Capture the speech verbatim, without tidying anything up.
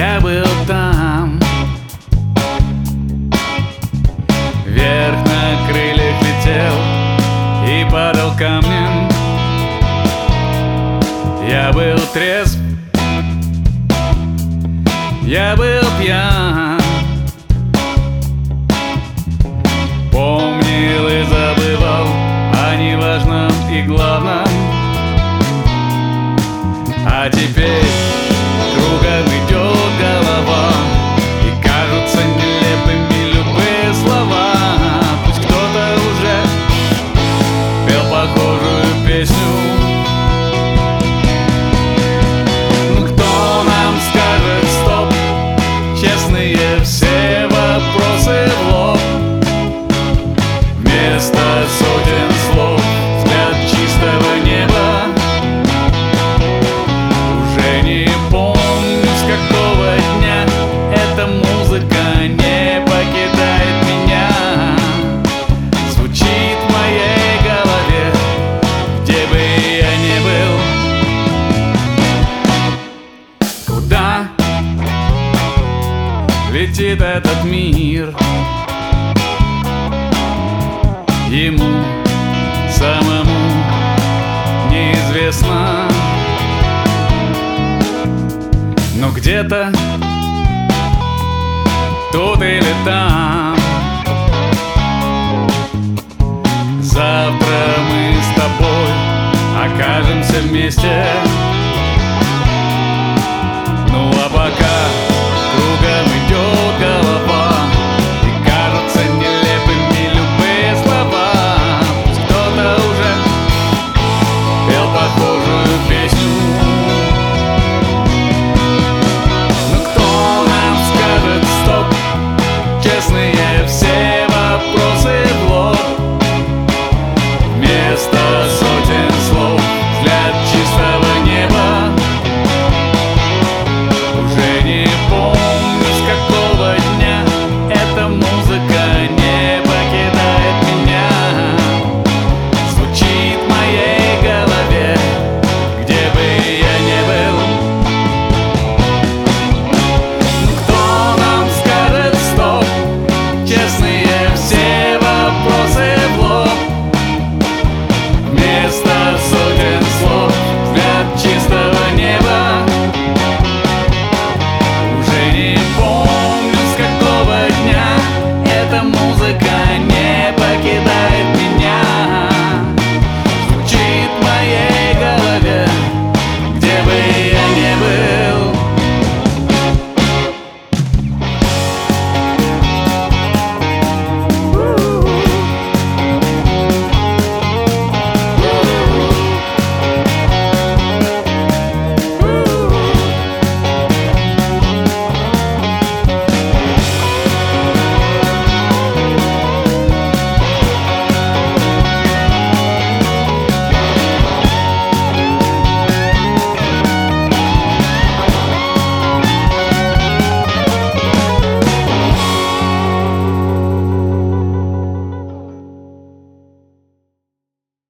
я был там. Вверх на крыльях летел и падал камнем. Я был трезв, я был пьян, помнил и забывал о неважном и главном. А теперь кругом идет голова, и кажутся нелепыми любые слова. Пусть кто-то уже пел похожую песню. Ну кто нам скажет стоп? Честные все вопросы в лоб. Вместо сотен слов взгляд чистого неба. Уже не помню, с какого дня эта музыка не покидает меня. Звучит в моей голове, где бы я ни был. Куда летит этот мир? Ему самому неизвестно. Но где-то тут или там завтра мы с тобой окажемся вместе.